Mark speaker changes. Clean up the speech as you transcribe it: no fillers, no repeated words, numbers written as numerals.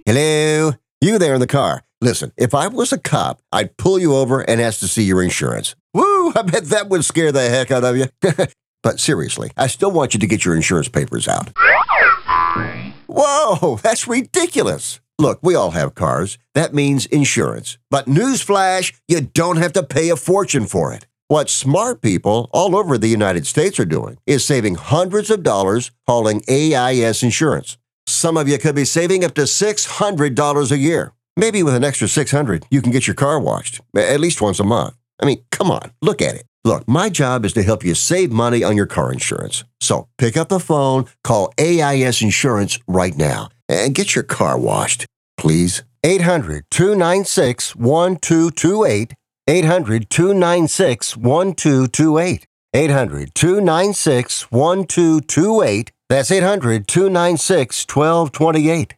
Speaker 1: Hello? You there in the car. Listen, if I was a cop, I'd pull you over and ask to see your insurance. Woo! I bet that would scare the heck out of you. But seriously, I still want you to get your insurance papers out. Whoa, that's ridiculous. Look, we all have cars. That means insurance. But newsflash, you don't have to pay a fortune for it. What smart people all over the United States are doing is saving hundreds of dollars hauling AIS insurance. Some of you could be saving up to $600 a year. Maybe with an extra $600, you can get your car washed, at least once a month. I mean, come on, look at it. Look, my job is to help you save money on your car insurance. So pick up the phone, call AIS Insurance right now, and get your car washed, please. 800-296-1228. 800-296-1228. 800-296-1228. That's 800-296-1228.